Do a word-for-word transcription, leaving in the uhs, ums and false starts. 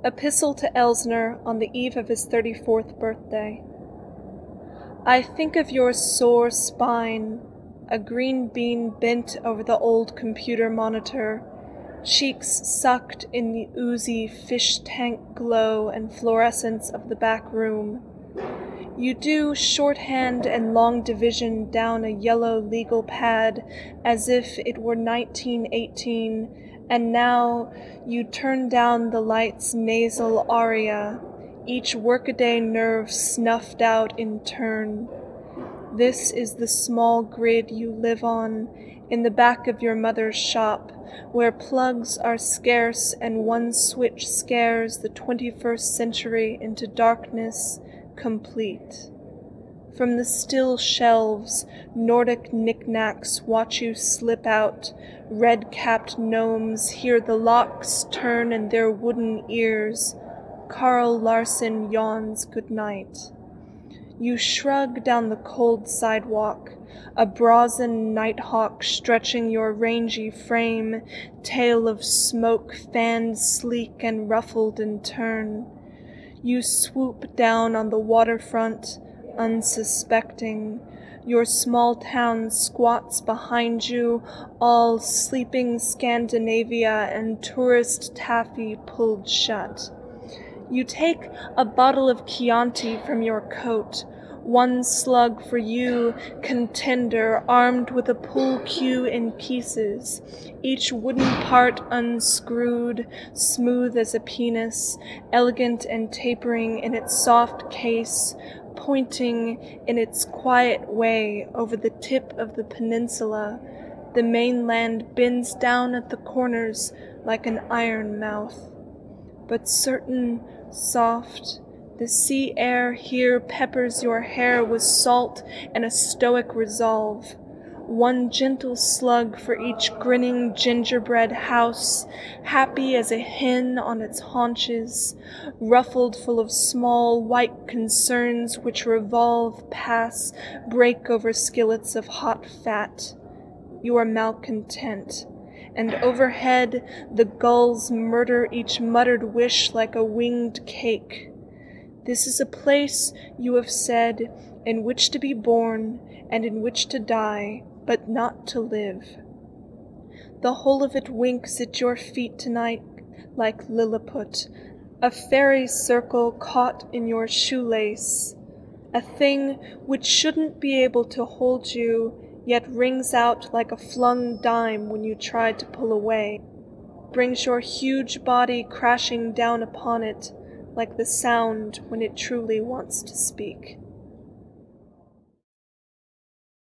Epistle to Elsner on the eve of his thirty-fourth birthday. I think of your sore spine, a green bean bent over the old computer monitor, cheeks sucked in the oozy fish tank glow and fluorescence of the back room. You do shorthand and long division down a yellow legal pad as if it were nineteen eighteen, and now you turn down the light's nasal aria, each workaday nerve snuffed out in turn. This is the small grid you live on, in the back of your mother's shop, where plugs are scarce and one switch scares the twenty-first century into darkness complete. From the still shelves, Nordic knickknacks watch you slip out. Red-capped gnomes hear the locks turn in their wooden ears. Carl Larsen yawns goodnight. You shrug down the cold sidewalk, a brazen nighthawk stretching your rangy frame, tail of smoke fanned sleek and ruffled in turn. You swoop down on the waterfront, unsuspecting. Your small town squats behind you, all sleeping Scandinavia and tourist taffy pulled shut. You take a bottle of Chianti from your coat, one slug for you, contender, armed with a pull cue in pieces, each wooden part unscrewed, smooth as a penis, elegant and tapering in its soft case, pointing in its quiet way over the tip of the peninsula. The mainland bends down at the corners like an iron mouth. But certain, soft, the sea air here peppers your hair with salt and a stoic resolve. One gentle slug for each grinning gingerbread house, happy as a hen on its haunches, ruffled full of small white concerns which revolve, pass, break over skillets of hot fat. You are malcontent, and overhead the gulls murder each muttered wish like a winged cake. This is a place, you have said, in which to be born and in which to die, but not to live. The whole of it winks at your feet tonight like Lilliput, a fairy circle caught in your shoelace, a thing which shouldn't be able to hold you, yet rings out like a flung dime when you try to pull away, brings your huge body crashing down upon it like the sound when it truly wants to speak.